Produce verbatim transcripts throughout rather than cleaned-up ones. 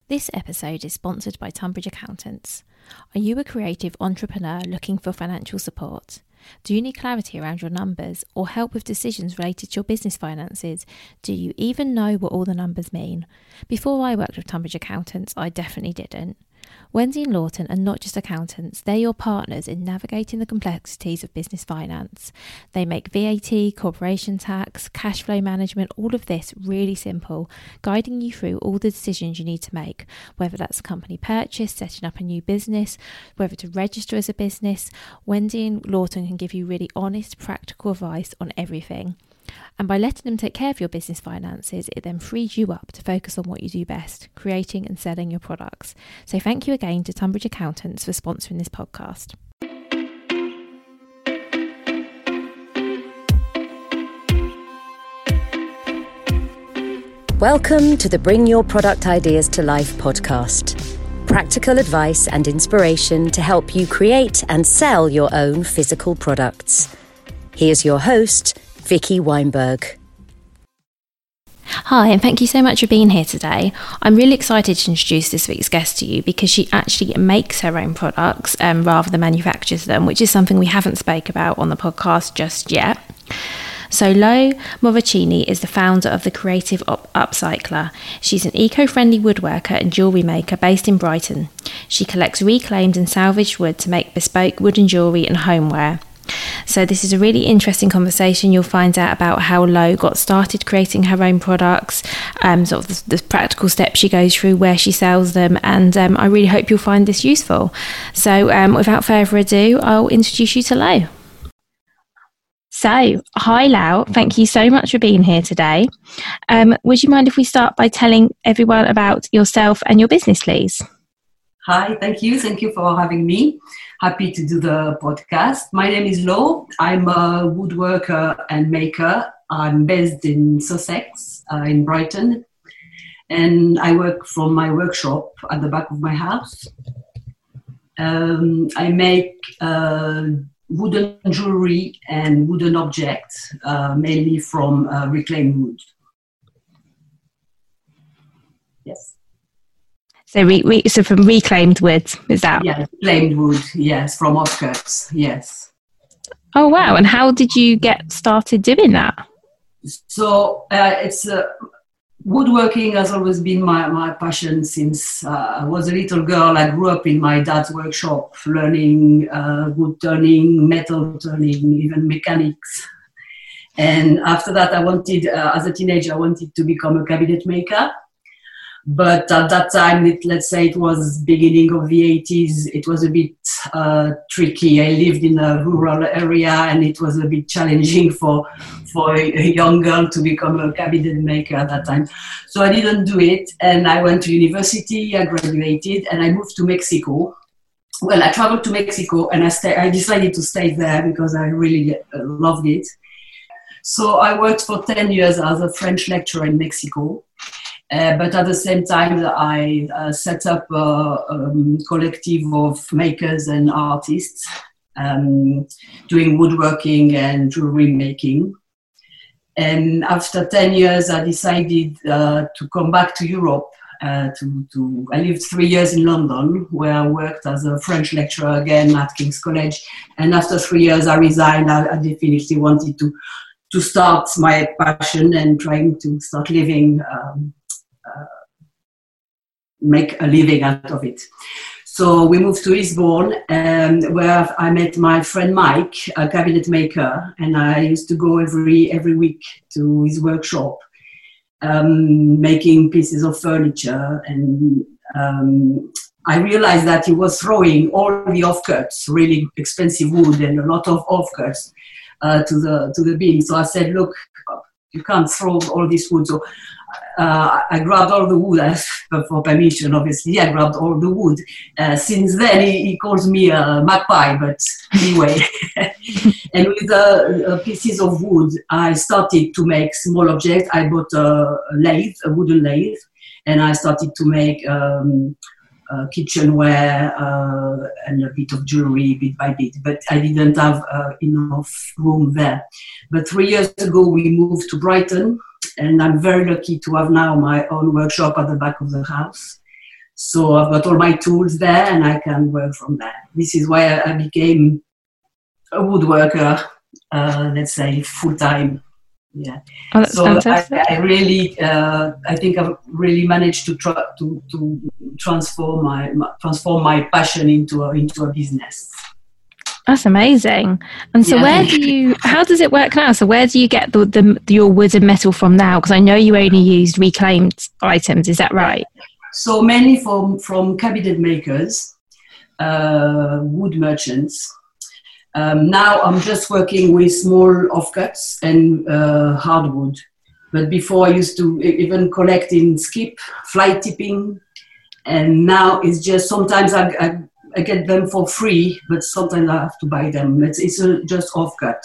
This episode is sponsored by Tunbridge Accountants. Are you a creative entrepreneur looking for financial support? Do you need clarity around your numbers or help with decisions related to your business finances? Do you even know what all the numbers mean? Before I worked with Tunbridge Accountants, I definitely didn't. Wendy and Lawton are not just accountants, they're your partners in navigating the complexities of business finance. They make V A T, corporation tax, cash flow management, all of this really simple, guiding you through all the decisions you need to make, whether that's a company purchase, setting up a new business, whether to register as a business. Wendy and Lawton can give you really honest, practical advice on everything. And by letting them take care of your business finances, it then frees you up to focus on what you do best, creating and selling your products. So thank you again to Tunbridge Accountants for sponsoring this podcast. Welcome to the Bring Your Product Ideas to Life podcast. Practical advice and inspiration to help you create and sell your own physical products. Here's your host, Vicky Weinberg. Hi, and thank you so much for being here today. I'm really excited to introduce this week's guest to you because she actually makes her own products um, rather than manufactures them, which is something we haven't spoke about on the podcast just yet. So Lo Moracini is the founder of the Creative Up- Upcycler. She's an eco-friendly woodworker and jewellery maker based in Brighton. She collects reclaimed and salvaged wood to make bespoke wooden jewellery and homeware. So this is a really interesting conversation. You'll find out about how Lo got started creating her own products, um, sort of the, the practical steps she goes through, where she sells them, and um, I really hope you'll find this useful. So um, without further ado, I'll introduce you to Lo. So, hi Lo, thank you so much for being here today. Um, would you mind if we start by telling everyone about yourself and your business, please? Hi, thank you. Thank you for having me. Happy to do the podcast. My name is Lo. I'm a woodworker and maker. I'm based in Sussex, uh, in Brighton. And I work from my workshop at the back of my house. Um, I make uh, wooden jewelry and wooden objects, uh, mainly from uh, reclaimed wood. Yes. So, re, re, so from reclaimed wood, is that? Yes, reclaimed wood, yes, from offcuts, yes. Oh, wow. And how did you get started doing that? So, uh, it's uh, woodworking has always been my, my passion since uh, I was a little girl. I grew up in my dad's workshop, learning uh, wood turning, metal turning, even mechanics. And after that, I wanted, uh, as a teenager, I wanted to become a cabinet maker. But at that time, it, let's say it was beginning of the eighties, it was a bit uh, tricky. I lived in a rural area and it was a bit challenging for, for a young girl to become a cabinet maker at that time. So I didn't do it, and I went to university, I graduated, and I moved to Mexico. Well, I traveled to Mexico and I, stay, I decided to stay there because I really loved it. So I worked for ten years as a French lecturer in Mexico. Uh, but at the same time, I uh, set up a um, collective of makers and artists um, doing woodworking and jewelry making. And after ten years, I decided uh, to come back to Europe. Uh, to, to, I lived three years in London, where I worked as a French lecturer again at King's College. And after three years, I resigned. I, I definitely wanted to, to start my passion and trying to start living um, Uh, make a living out of it. So we moved to Eastbourne, um, where I met my friend Mike, a cabinet maker, and I used to go every every week to his workshop, um, making pieces of furniture. And um, I realized that he was throwing all the offcuts, really expensive wood and a lot of offcuts, uh, to the to the bin. So I said, look, you can't throw all this wood. So Uh, I grabbed all the wood, uh, for permission, obviously. I grabbed all the wood. Uh, since then, he, he calls me a magpie, but anyway. And with the uh, pieces of wood, I started to make small objects. I bought a, a lathe, a wooden lathe, and I started to make um, uh, kitchenware uh, and a bit of jewelry bit by bit. But I didn't have uh, enough room there. But three years ago, we moved to Brighton. And I'm very lucky to have now my own workshop at the back of the house. So I've got all my tools there and I can work from there. This is why I, I became a woodworker, uh, let's say full-time. Yeah. Oh, that's so fantastic. I, I really, uh, I think I've really managed to try to, to transform my, my transform my passion into a, into a business. That's amazing. And so, yeah. where do you? How does it work now? So, where do you get the, the your wood and metal from now? Because I know you only used reclaimed items. Is that right? So mainly from from cabinet makers, uh, wood merchants. Um, now I'm just working with small offcuts and uh, hardwood. But before I used to even collect in skip, fly tipping. And now it's just sometimes I, I, I get them for free, but sometimes I have to buy them. It's, it's uh, just offcuts.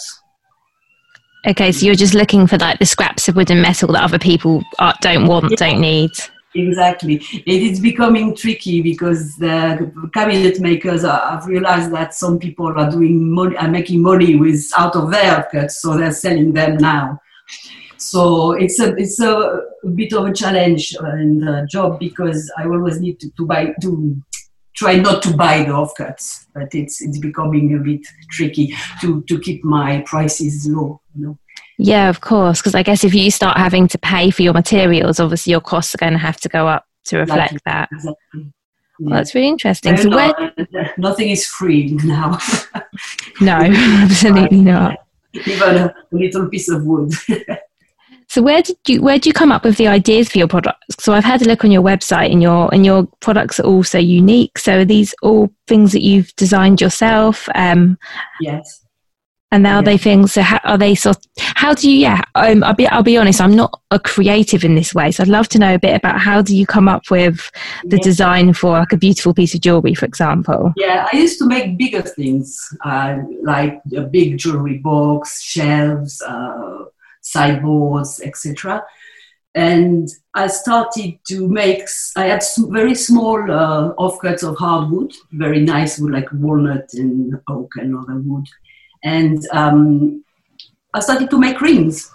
Okay, so you're just looking for like the scraps of wood and metal that other people are, don't want, yeah. don't need. Exactly. It is becoming tricky because the cabinet makers are, have realized that some people are doing money, are making money with out of their cuts, so they're selling them now. So it's a it's a, a bit of a challenge in the job because I always need to, to buy to try not to buy the offcuts, but it's it's becoming a bit tricky to to keep my prices low. You know. Yeah, of course, because I guess if you start having to pay for your materials, obviously your costs are going to have to go up to reflect exactly. that. Exactly. Yeah. Well, that's really interesting. So no, where... Nothing is free now. No, absolutely not. Even a little piece of wood. So where did you where did you come up with the ideas for your products? So I've had a look on your website, and your and your products are all so unique. So are these all things that you've designed yourself? Um, yes. And now yeah. they things. So how are they? So how do you? Yeah, um, I'll be. I'll be honest. I'm not a creative in this way, so I'd love to know a bit about how do you come up with the yeah. design for like a beautiful piece of jewelry, for example. Yeah, I used to make bigger things, uh, like a big jewelry box, shelves, uh, sideboards, et cetera. And I started to make. I had very small uh, offcuts of hardwood, very nice wood like walnut and oak and other wood. And um, I started to make rings.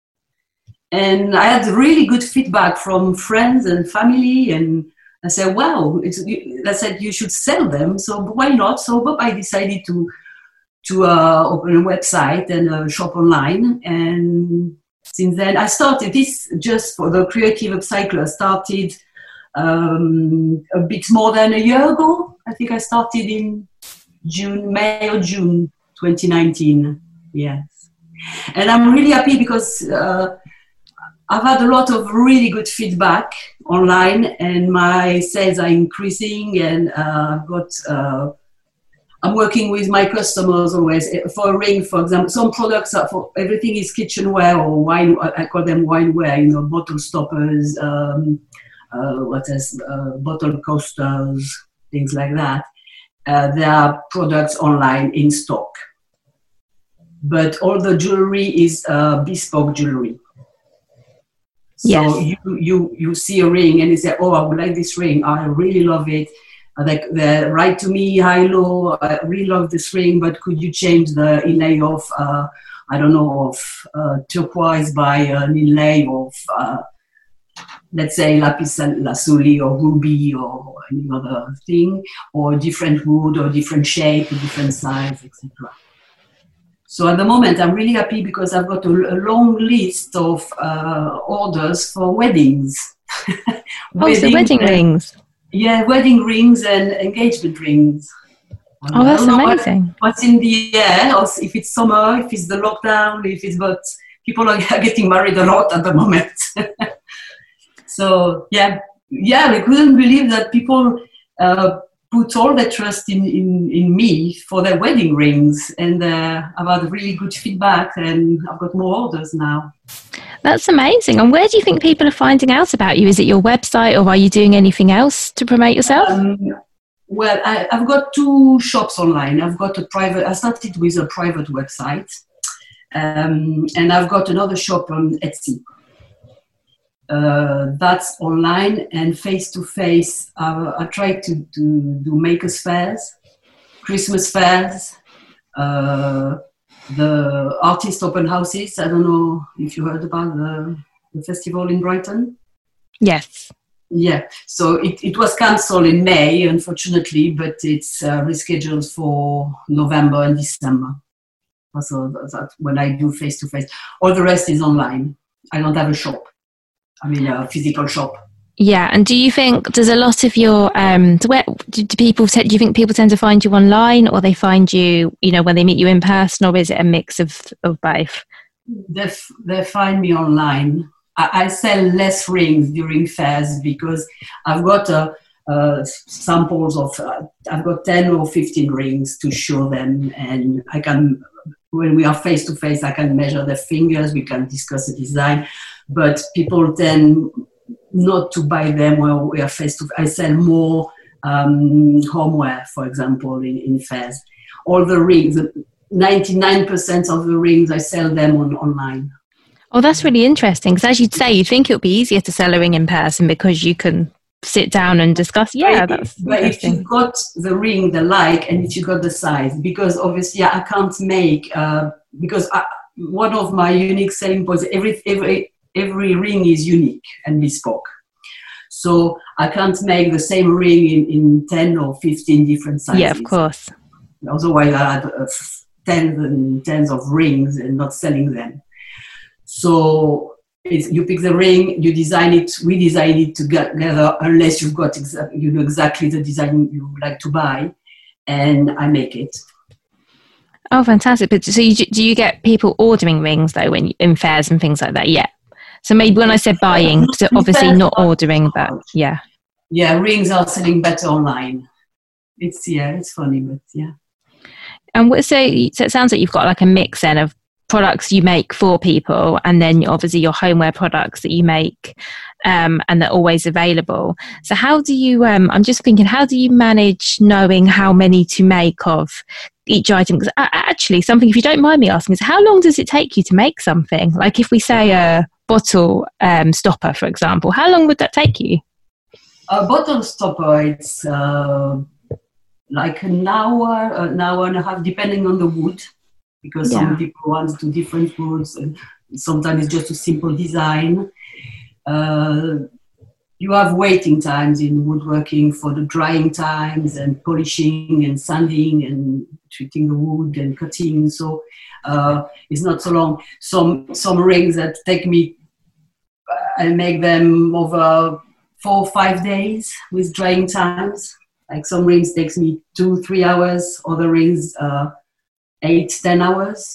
And I had really good feedback from friends and family. And I said, wow, it's, I said, you should sell them. So why not? So I decided to, to uh, open a website and a shop online. And since then, I started this just for the Creative Upcycler. Started um, a bit more than a year ago. I think I started in June, May or June. twenty nineteen, yes. And I'm really happy because uh, I've had a lot of really good feedback online and my sales are increasing and uh, I've got, uh, I'm working with my customers always. For a ring, for example, some products are for, everything is kitchenware or wine, I call them wineware, you know, bottle stoppers, um, uh, what else, uh, bottle coasters, things like that. Uh, there are products online in stock. But all the jewelry is uh, bespoke jewelry. So yes. you, you you see a ring and you say, oh, I would like this ring. I really love it. They, they write to me, hi, Lo, I really love this ring, but could you change the inlay of, uh, I don't know, of uh, turquoise by an inlay of, uh, let's say, lapis lazuli or ruby or any other thing, or different wood or different shape, different size, et cetera. So at the moment, I'm really happy because I've got a, a long list of uh, orders for weddings. Oh, so wedding and, rings. Yeah, wedding rings and engagement rings. Oh, that's amazing. What, what's in the air, or if it's summer, if it's the lockdown, if it's, but people are getting married a lot at the moment. So, yeah, yeah, we couldn't believe that people uh, put all their trust in, in, in me for their wedding rings. And uh, I've had really good feedback and I've got more orders now. That's amazing. And where do you think people are finding out about you? Is it your website or are you doing anything else to promote yourself? Um, well, I, I've got two shops online. I've got a private, I started with a private website. Um, and I've got another shop on Etsy. Uh, that's online and face-to-face. Uh, I try to, to do makers fairs, Christmas fairs, uh, the artist open houses. I don't know if you heard about the, the festival in Brighton. Yes. Yeah, so it, it was cancelled in May, unfortunately, but it's uh, rescheduled for November and December. So that's when I do face-to-face. All the rest is online. I don't have a shop. I mean, a physical shop. Yeah, and do you think, does a lot of your, um, do, where, do, do people, t- do you think people tend to find you online, or they find you, you know, when they meet you in person, or is it a mix of, of both? They, f- they find me online. I sell less rings during fairs because I've got uh, uh, samples of, uh, I've got ten or fifteen rings to show them, and I can, when we are face to face, I can measure their fingers, we can discuss the design, but people tend not to buy them when we are face to face. I sell more um, homeware, for example, in, in fairs. All the rings, ninety-nine percent of the rings, I sell them on online. Oh, that's really interesting. Because as you'd say, you'd think it would be easier to sell a ring in person because you can sit down and discuss. Yeah, that's but if you got the ring they like, and if you got the size, because obviously I can't make, uh, because I, one of my unique selling points, every, every, every ring is unique and bespoke. So I can't make the same ring in, in ten or fifteen different sizes. Yeah, of course. Otherwise I had uh, tens and tens of rings and not selling them. So it's, you pick the ring, you design it, we design it together, unless you've got exa- you know exactly the design you would like to buy, and I make it. Oh, fantastic. But so you, do you get people ordering rings though when you, in fairs and things like that? Yeah. So maybe when I said buying, so obviously not ordering, but yeah. Yeah, rings are selling better online. It's, yeah, it's funny, but yeah. And what, so, so it sounds like you've got like a mix then of products you make for people, and then obviously your homeware products that you make, um, and they're always available. So how do you, um, I'm just thinking, how do you manage knowing how many to make of each item? Because actually something, if you don't mind me asking, is how long does it take you to make something? Like if we say a bottle um, stopper, for example, how long would that take you? A bottle stopper, it's uh, like an hour, an hour and a half, depending on the wood. Because yeah. Some people want to different woods, and sometimes it's just a simple design. Uh, you have waiting times in woodworking for the drying times and polishing and sanding and treating the wood and cutting. So uh, it's not so long. Some some rings that take me, I make them over four or five days with drying times. Like some rings takes me two, three hours. Other rings. Uh, eight, ten hours.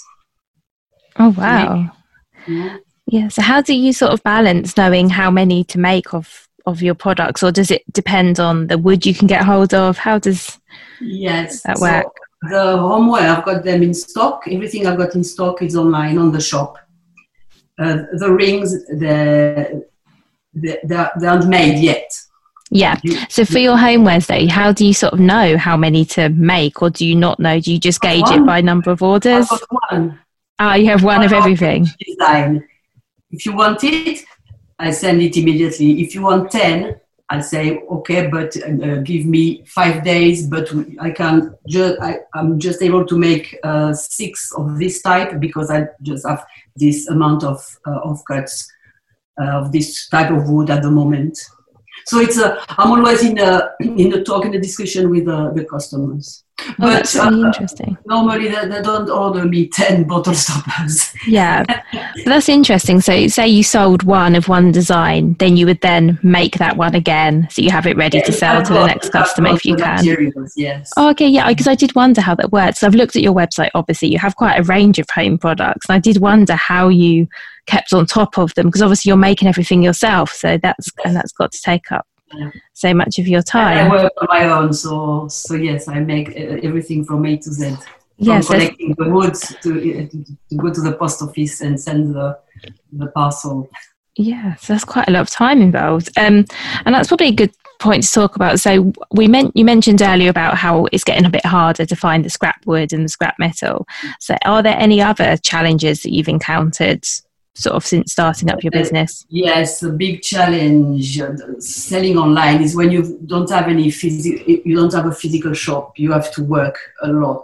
Oh, wow. Yeah. Yeah. So how do you sort of balance knowing how many to make of, of your products, or does it depend on the wood you can get hold of? How does yes. that work? So the homeware, I've got them in stock. Everything I've got in stock is online on the shop. Uh, the rings, they're, they're, they aren't made yet. Yeah. So for your homewares though, how do you sort of know how many to make, or do you not know? Do you just gauge one. It by number of orders? I've got one. Ah, you have one, one of everything. Design. If you want it, I send it immediately. If you want ten, I say okay, but uh, give me five days. But I can just I, I'm just able to make uh, six of this type because I just have this amount of uh, of cuts uh, of this type of wood at the moment. So it's a, I'm always in a in the talk in the discussion with uh, the customers. Oh, but that's really uh, interesting. Normally they, they don't order me ten bottle stoppers. Yeah, that's interesting. So say you sold one of one design, then you would then make that one again, so you have it ready to sell to the next customer if you can. Materials, yes. Oh, okay, yeah, because I did wonder how that works. So I've looked at your website. Obviously, you have quite a range of home products, and I did wonder how you kept on top of them, because obviously you're making everything yourself, so that's and that's got to take up yeah. so much of your time. I work on my own, so so yes, I make everything from A to Z. From yes, collecting the wood to, to go to the post office and send the the parcel. Yeah, so that's quite a lot of time involved, um, and that's probably a good point to talk about. So we meant you mentioned earlier about how it's getting a bit harder to find the scrap wood and the scrap metal. So are there any other challenges that you've encountered sort of since starting up your business? Uh, yes, a big challenge uh, selling online is when you don't have any physical, you don't have a physical shop. You have to work a lot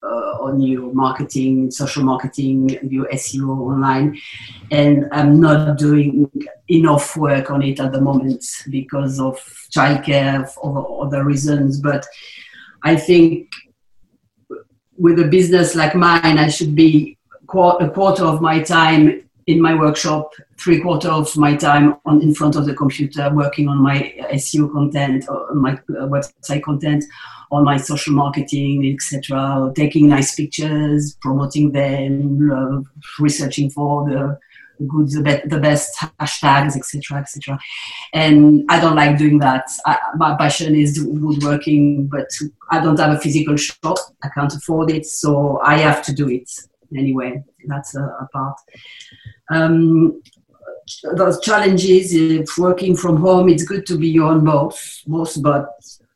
uh, on your marketing, social marketing, your S E O online, and I'm not doing enough work on it at the moment because of childcare or other reasons. But I think with a business like mine, I should be a quarter of my time in my workshop, three quarters of my time on in front of the computer, working on my S E O content, on my website content, on my social marketing, et cetera. Taking nice pictures, promoting them, uh, researching for the good, the, be- the best hashtags, et cetera, et cetera. And I don't like doing that. I, my passion is woodworking, but I don't have a physical shop. I can't afford it, so I have to do it anyway. That's a, a part. Um, those challenges, if working from home, it's good to be your own boss, boss, but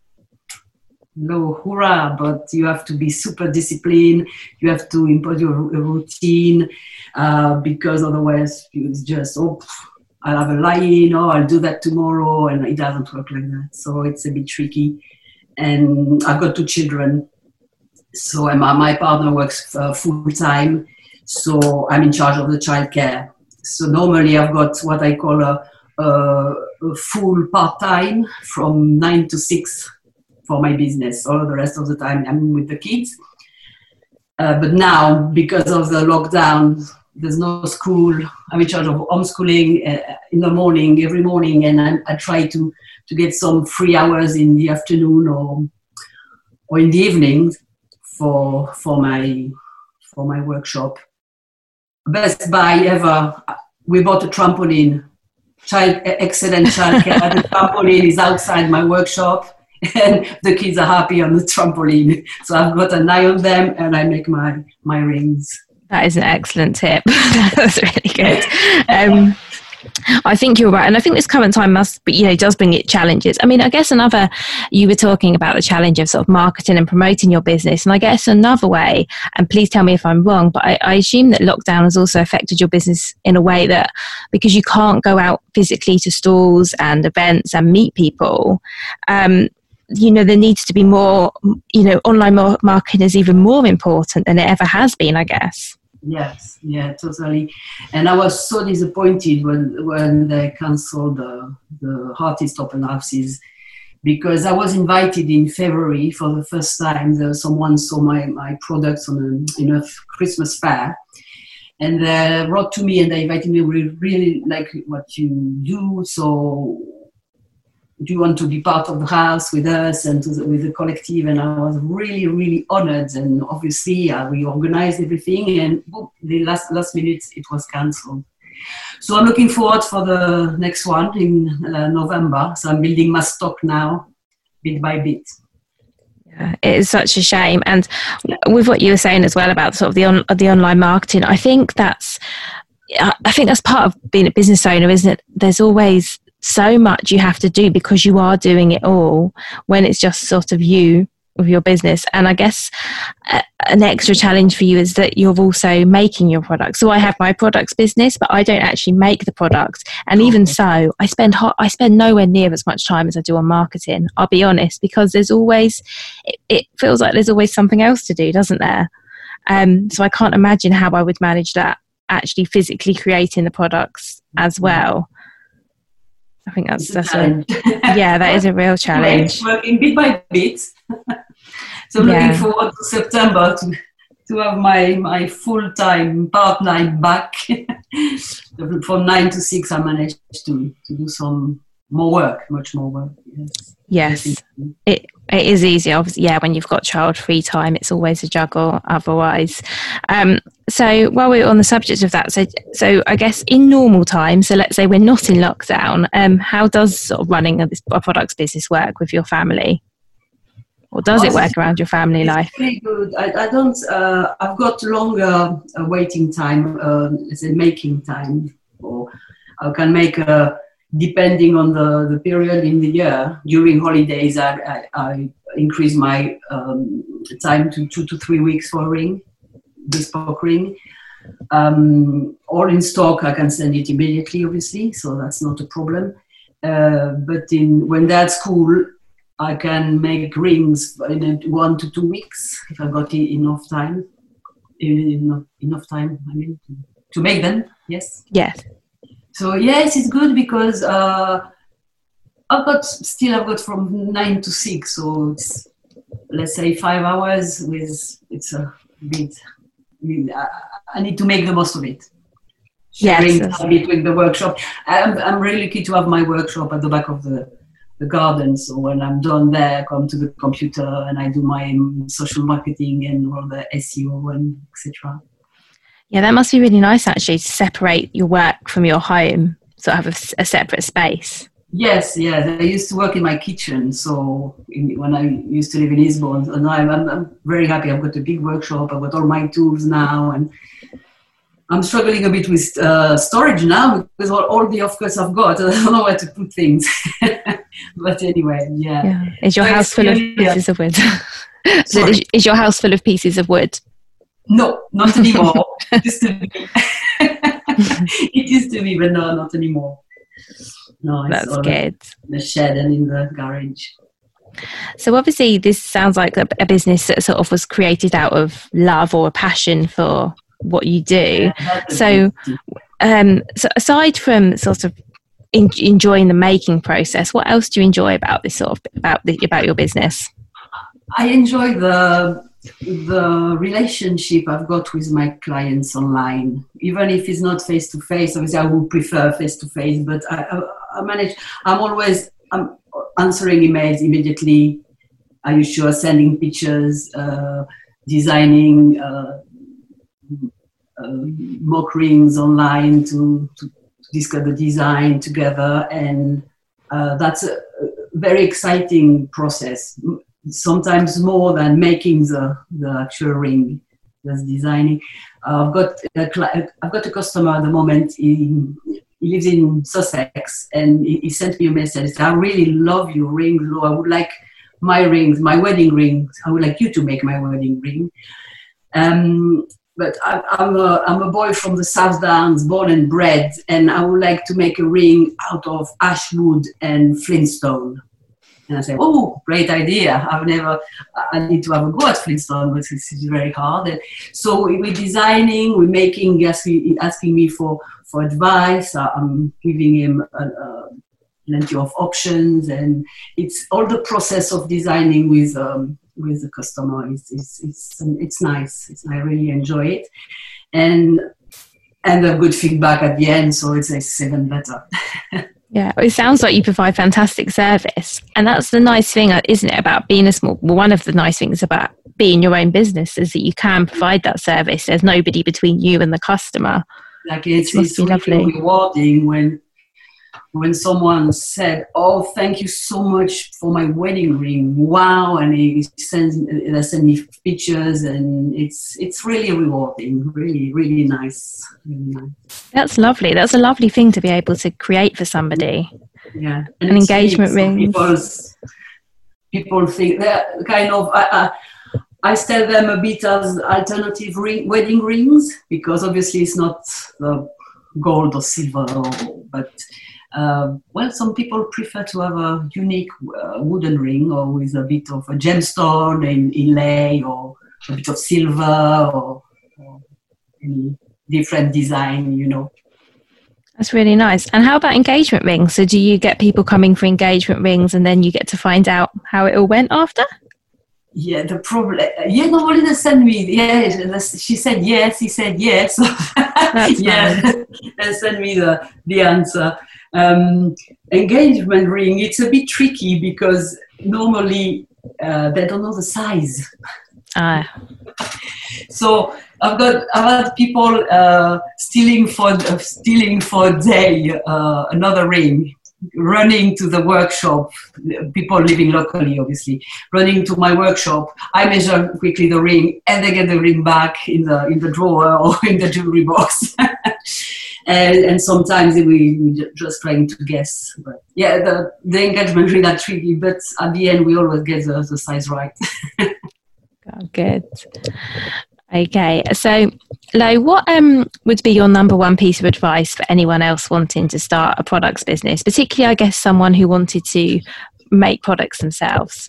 no hurrah, but you have to be super disciplined. You have to impose your routine uh, because otherwise it's just, oh, I'll have a lie-in, or I'll do that tomorrow, and it doesn't work like that. So it's a bit tricky. And I've got two children, so my, my partner works uh, full-time, so I'm in charge of the childcare. So normally I've got what I call a, a, a full part-time from nine to six for my business. All the rest of the time I'm with the kids. Uh, but now, because of the lockdown, there's no school. I'm in charge of homeschooling uh, in the morning, every morning, and I, I try to, to get some free hours in the afternoon or or in the evening for for my for my workshop. Best buy ever. We bought a trampoline. Child, excellent childcare. The trampoline is outside my workshop, and the kids are happy on the trampoline. So I've got an eye on them, and I make my, my rings. That is an excellent tip. That's really good. Um, I think you're right. And I think this current time must be, you know, does bring it challenges. I mean, I guess another, you were talking about the challenge of sort of marketing and promoting your business. And I guess another way, and please tell me if I'm wrong, but I, I assume that lockdown has also affected your business in a way that, because you can't go out physically to stalls and events and meet people, um, you know, there needs to be more, you know, online marketing is even more important than it ever has been, I guess. Yes, yeah, totally. And I was so disappointed when when they cancelled the, the artist open houses, because I was invited in February for the first time. There, someone saw my, my products on a, in a Christmas fair, and they wrote to me and they invited me. We really like what you do, so do you want to be part of the house with us and to the, with the collective? And I was really, really honored. And obviously, uh, we organized everything, and boom, the last last minute it was cancelled. So I'm looking forward for the next one in uh, November. So I'm building my stock now, bit by bit. Yeah, it is such a shame. And with what you were saying as well about sort of the on, the online marketing, I think that's I think that's part of being a business owner, isn't it? There's always so much you have to do because you are doing it all when it's just sort of you with your business. And I guess uh, an extra challenge for you is that you're also making your products. So I have my products business, but I don't actually make the products. And even so, I spend hot, I spend nowhere near as much time as I do on marketing. I'll be honest, because there's always, it, it feels like there's always something else to do, doesn't there? Um, so I can't imagine how I would manage that, actually physically creating the products as well. I think that's, that's a, yeah, that is a real challenge. Working bit by bit. So I'm yeah. looking forward to September to to have my, my full-time part-time back. From nine to six, I managed to, to do some more work, much more work. Yes, yes. It it is easy, obviously. Yeah, when you've got child-free time, it's always a juggle otherwise. Um, so while we're on the subject of that, so so I guess in normal times, so let's say we're not in lockdown, um, how does sort of running a, a products business work with your family? Or does it work around your family life? It's pretty good. I, I don't, uh, I've got longer uh, waiting time, uh, as in making time, or I can make a, depending on the, the period in the year. During holidays, I, I, I increase my um, time to two to three weeks for a ring, bespoke ring. Um, all in stock, I can send it immediately, obviously, so that's not a problem. Uh, but in when they're at school, I can make rings in one to two weeks if I got enough time. Enough, enough time, I mean, to, to make them. Yes. Yes. So yes, it's good because uh, I've got still I've got from nine to six, so it's let's say five hours. With it's a bit. I, mean, I, I need to make the most of it. Sharing yes. time between the workshop. I'm I'm really lucky to have my workshop at the back of the. the garden, so when I'm done there, I come to the computer and I do my social marketing and all the S E O and et cetera. Yeah, that must be really nice actually to separate your work from your home, so have a, a separate space. Yes, yes. I used to work in my kitchen, so in, when I used to live in Lisbon, and I'm, I'm, I'm very happy. I've got a big workshop. I've got all my tools now, and I'm struggling a bit with uh, storage now because all, all the offcuts I've got, I don't know where to put things. But anyway, yeah. yeah. Is your so house full really, of pieces yeah. of wood? So is, is your house full of pieces of wood? No, not anymore. It used to be. It used to be, but no, not anymore. No, it's That's all good. in the shed and in the garage. So obviously this sounds like a, a business that sort of was created out of love or a passion for what you do. Yeah, so, um, so aside from sort of in, enjoying the making process, what else do you enjoy about this sort of about the, about your business? I enjoy the the relationship I've got with my clients online, even if it's not face to face. Obviously, I would prefer face to face, but I, I, I manage. I'm always I'm answering emails immediately. Are you sure? Sending pictures, uh, designing uh, uh, mock rings online to, to discuss the design together, and uh, that's a very exciting process. Sometimes more than making the, the actual ring, that's designing. Uh, I've got a, I've got a customer at the moment. He, he lives in Sussex, and he, he sent me a message. He said, I really love your rings. I would like my rings, my wedding rings. I would like you to make my wedding ring. Um, but I, I'm a I'm a boy from the South Downs, born and bred, and I would like to make a ring out of ash wood and flintstone. And I said, oh, great idea. I've never, I need to have a go at Flintstone, but it's very hard. And so we're designing, we're making, asking, asking me for, for advice. I'm giving him a, a plenty of options. And it's all the process of designing with um, with the customer. It's, it's, it's, it's nice. It's, I really enjoy it. And, and a good feedback at the end, so it's, it's even better. Yeah, it sounds like you provide fantastic service. And that's the nice thing, isn't it, about being a small, well, one of the nice things about being your own business is that you can provide that service. There's nobody between you and the customer. Like it's, it's really lovely. Rewarding when when someone said, oh, thank you so much for my wedding ring. Wow. And he sends, they send me pictures, and it's it's really rewarding, really, really nice. Really nice. That's lovely. That's a lovely thing to be able to create for somebody. Yeah. And An engagement ring. People think they're kind of, I, I, I sell them a bit as alternative ring, wedding rings, because obviously it's not uh, gold or silver, or, but Uh, well, some people prefer to have a unique uh, wooden ring, or with a bit of a gemstone in inlay, or a bit of silver, or, or any different design, you know. That's really nice. And how about engagement rings? So do you get people coming for engagement rings, and then you get to find out how it all went after? Yeah, the problem. Yeah, nobody they send me. Yeah, she said yes. He said yes. That's yeah, they send me the the answer. Um, engagement ring. It's a bit tricky because normally uh, they don't know the size. Ah. So I've got I've had people uh, stealing for uh, stealing for a day uh, another ring. Running to the workshop, people living locally, obviously, running to my workshop. I measure quickly the ring, and they get the ring back in the in the drawer or in the jewelry box. and, and sometimes we we just trying to guess. But yeah, the the engagement ring are tricky, but at the end we always get the, the size right. Oh, good. Okay, so Lo, what um, would be your number one piece of advice for anyone else wanting to start a products business, particularly, I guess, someone who wanted to make products themselves?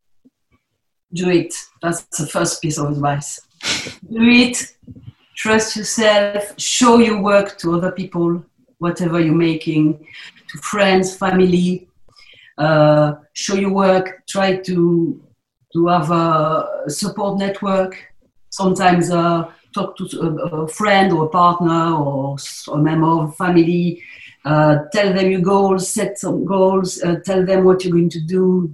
Do it. That's the first piece of advice. Do it. Trust yourself. Show your work to other people, whatever you're making, to friends, family. Uh, show your work. Try to to have a support network. Sometimes uh, talk to a, a friend or a partner or a member of family. Uh, tell them your goals. Set some goals. Uh, tell them what you're going to do.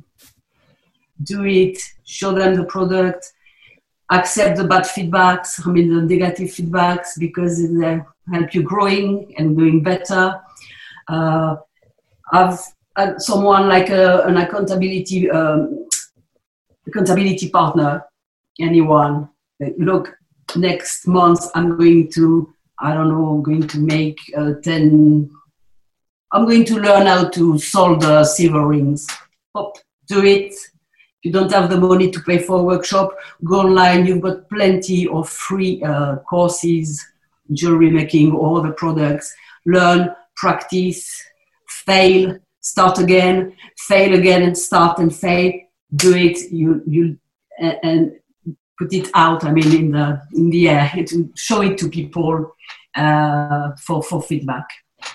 Do it. Show them the product. Accept the bad feedbacks, I mean the negative feedbacks, because they help you growing and doing better. Uh, have uh, someone like a, an accountability um, accountability partner, anyone. Look, next month I'm going to, I don't know, I'm going to make uh, ten, I'm going to learn how to solder silver rings. Hop, do it. If you don't have the money to pay for a workshop, go online. You've got plenty of free uh, courses, jewelry making, all the products. Learn, practice, fail, start again, fail again, and start and fail. Do it. You you and, and put it out. I mean, in the in the air. To show it to people uh, for for feedback.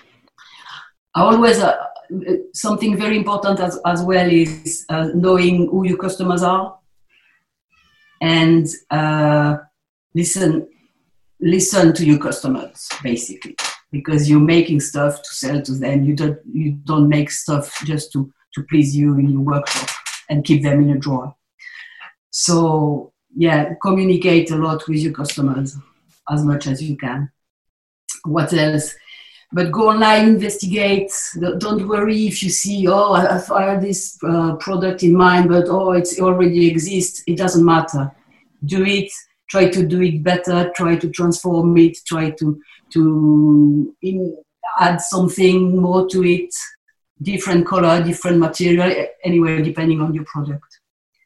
I always. Uh, Something very important as, as well is uh, knowing who your customers are, and uh, listen listen to your customers, basically, because you're making stuff to sell to them. You don't you don't make stuff just to, to please you in your workshop and keep them in a drawer. So yeah, communicate a lot with your customers as much as you can. What else? But go online, investigate. Don't worry if you see, oh, I have this uh, product in mind, but oh, it already exists. It doesn't matter. Do it. Try to do it better. Try to transform it. Try to to in, add something more to it. Different color, different material. Anyway, depending on your product.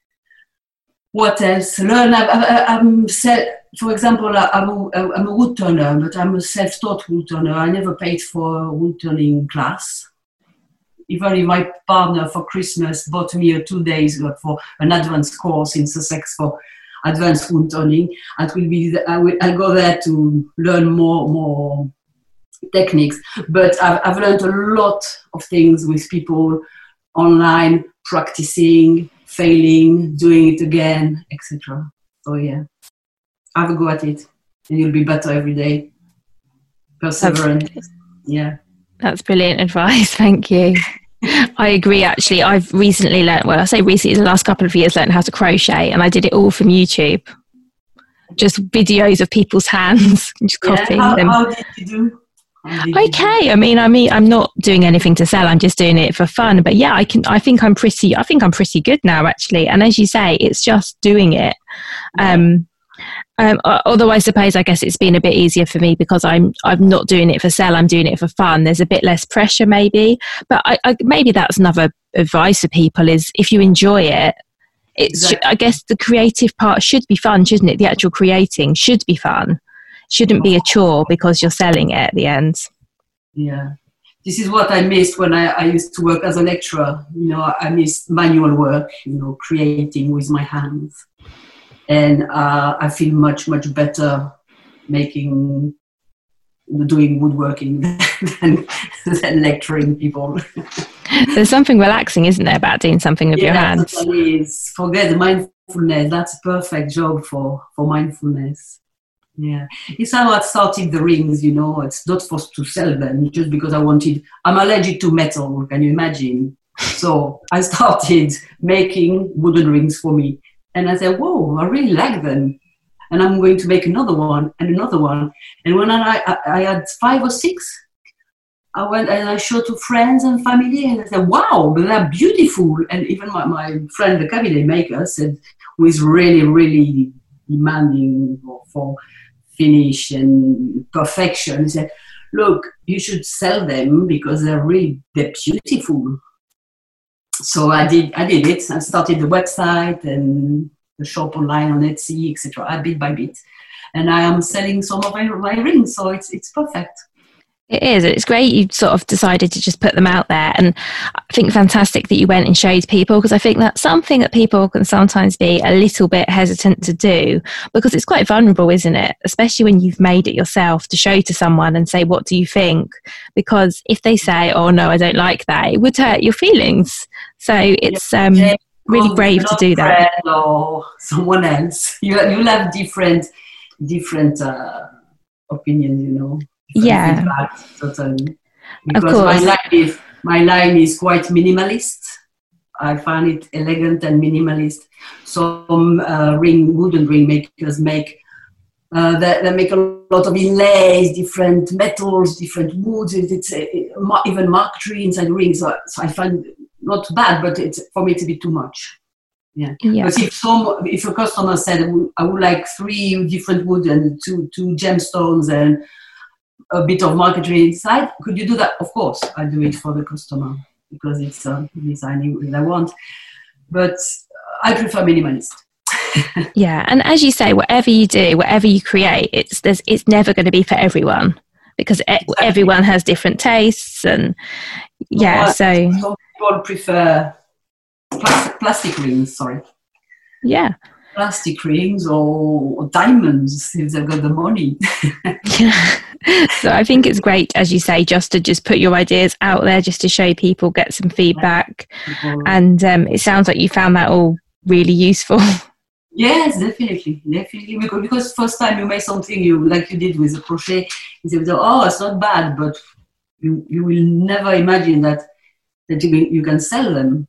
What else? Learn. I, I, I'm self, for example, I'm a, I'm a wood turner, but I'm a self-taught wood turner. I never paid for a wood turning class. Even if my partner for Christmas bought me a two days for an advanced course in Sussex for advanced wood turning, it will be. I will. I'll go there to learn more more techniques. But I've, I've learned a lot of things with people online, practicing, failing, doing it again, et cetera. So yeah, have a go at it, and you'll be better every day. Perseverance. That's, yeah, that's brilliant advice. Thank you. I agree. Actually, I've recently learned. Well, I say recently, the last couple of years, learned how to crochet, and I did it all from YouTube. Just videos of people's hands, just yeah, copying how, them. How did you do? Okay, I mean, I mean, I'm not doing anything to sell. I'm just doing it for fun. But yeah, I can. I think I'm pretty. I think I'm pretty good now, actually. And as you say, it's just doing it. Um, um, although I suppose, I guess it's been a bit easier for me because I'm. I'm not doing it for sell. I'm doing it for fun. There's a bit less pressure, maybe. But I, I, maybe that's another advice for people: is if you enjoy it, it's. Exactly. I guess the creative part should be fun, shouldn't it? The actual creating should be fun. Shouldn't be a chore because you're selling it at the end. Yeah. This is what I missed when I, I used to work as a lecturer. You know, I missed manual work, you know, creating with my hands. And uh, I feel much, much better making, doing woodworking than, than lecturing people. There's something relaxing, isn't there, about doing something with yeah, your hands? Yeah, is. Forget mindfulness. That's a perfect job for, for mindfulness. Yeah, it's how I started the rings, you know. It's not supposed to sell them just because I wanted. I'm allergic to metal, can you imagine? So I started making wooden rings for me. And I said, whoa, I really like them. And I'm going to make another one and another one. And when I, I, I had five or six, I went and I showed to friends and family. And I said, wow, they're beautiful. And even my, my friend, the cabinet maker, said, who is really, really demanding for, for finish and perfection, he said, look, you should sell them because they're really, they're beautiful. So I did I did it. I started the website and the shop online on Etsy, et cetera, bit by bit. And I am selling some of my, my rings, so it's it's perfect. It is. It's great you sort of decided to just put them out there. And I think fantastic that you went and showed people, because I think that's something that people can sometimes be a little bit hesitant to do, because it's quite vulnerable, isn't it? Especially when you've made it yourself, to show to someone and say, what do you think? Because if they say, oh no, I don't like that, it would hurt your feelings. So it's um, yeah, really brave to do that. Or someone else. You, you'll have different, different uh, opinions, you know. Yeah, feedback, totally. Because my line is my line is quite minimalist. I find it elegant and minimalist. Some uh, ring wooden ring makers make uh, they, they make a lot of inlays, different metals, different woods. It, it's a, it, even mark tree inside the ring. So, so I find it not bad, but it's for me it's a bit too much. Yeah. yeah. But if some if a customer said I would like three different wood and two two gemstones and a bit of marquetry inside, could you do that? Of course, I do it for the customer because it's a design that I want. But I prefer minimalist. Yeah, and as you say, whatever you do, whatever you create, it's there's it's never going to be for everyone, because exactly. everyone has different tastes, and yeah. Well, so some people prefer plastic, plastic rings. Sorry. Yeah. Plastic rings or diamonds if they've got the money. Yeah. So I think it's great, as you say, just to just put your ideas out there, just to show people, get some feedback. And um, it sounds like you found that all really useful. Yes, definitely, definitely. Because, because first time you make something, you like you did with the crochet, you say, oh, it's not bad, but you you will never imagine that that you you can sell them.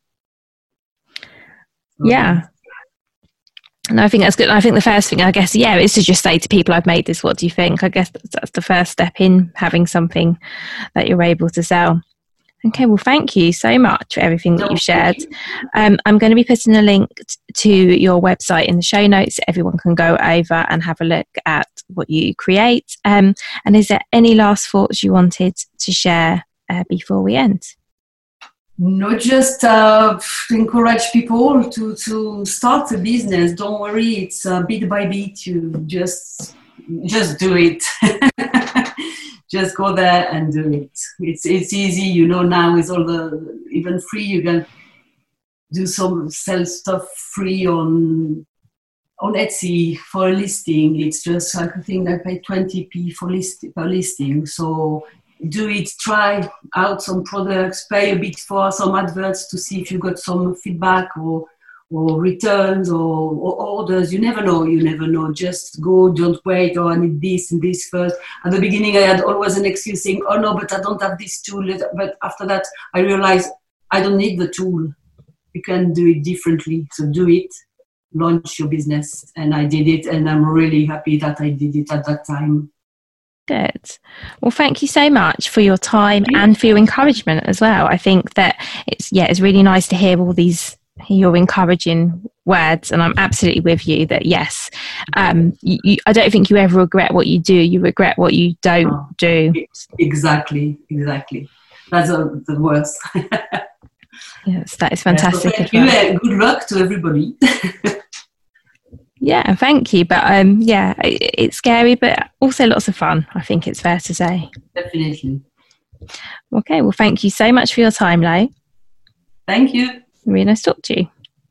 So, yeah. And I think that's good. I think the first thing, I guess, yeah, is to just say to people, I've made this, what do you think? I guess that's, that's the first step in having something that you're able to sell. Okay, well, thank you so much for everything that you've shared. Um, I'm going to be putting a link t- to your website in the show notes so everyone can go over and have a look at what you create. Um, and is there any last thoughts you wanted to share uh, before we end? Not just uh, to encourage people to, to start a business. Don't worry, it's uh, bit by bit. You just just do it. Just go there and do it. It's it's easy, you know. Now with all the even free, you can do some sell stuff free on on Etsy for a listing. It's just I think I pay twenty p for list per listing. So. Do it, try out some products, pay a bit for some adverts to see if you got some feedback or or returns or, or orders. You never know, you never know. Just go, don't wait, oh, I need this and this first. At the beginning, I had always an excuse saying, oh no, but I don't have this tool. But after that, I realized I don't need the tool. You can do it differently. So do it, launch your business. And I did it, and I'm really happy that I did it at that time. Good. Well, thank you so much for your time and for your encouragement as well. I think that it's, yeah, it's really nice to hear all these, your encouraging words. And I'm absolutely with you that, yes, um, you, you, I don't think you ever regret what you do. You regret what you don't oh, do. Exactly. Exactly. That's a, the worst. Yes, that is fantastic. Yeah, so thank you. Good luck to everybody. Yeah, thank you. But um, yeah, it, it's scary, but also lots of fun. I think it's fair to say. Definitely. Okay, well, thank you so much for your time, Lo. Thank you. Really nice to talk to you.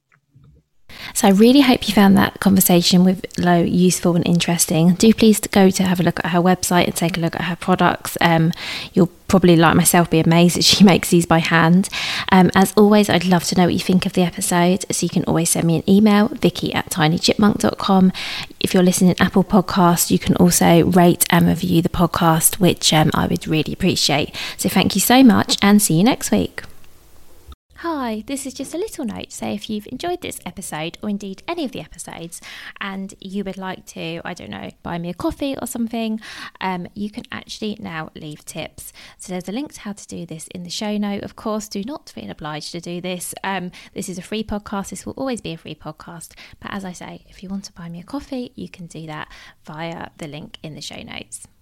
So I really hope you found that conversation with Lo useful and interesting. Do please go to have a look at her website and take a look at her products. Um, you'll probably, like myself, be amazed that she makes these by hand. Um, as always, I'd love to know what you think of the episode. So you can always send me an email, vicky at tinychipmunk dot com. If you're listening to Apple Podcasts, you can also rate and review the podcast, which um, I would really appreciate. So thank you so much and see you next week. Hi, this is just a little note. So if you've enjoyed this episode, or indeed any of the episodes, and you would like to, I don't know, buy me a coffee or something, um, you can actually now leave tips. So there's a link to how to do this in the show note. Of course, do not feel obliged to do this. Um, this is a free podcast. This will always be a free podcast. But as I say, if you want to buy me a coffee, you can do that via the link in the show notes.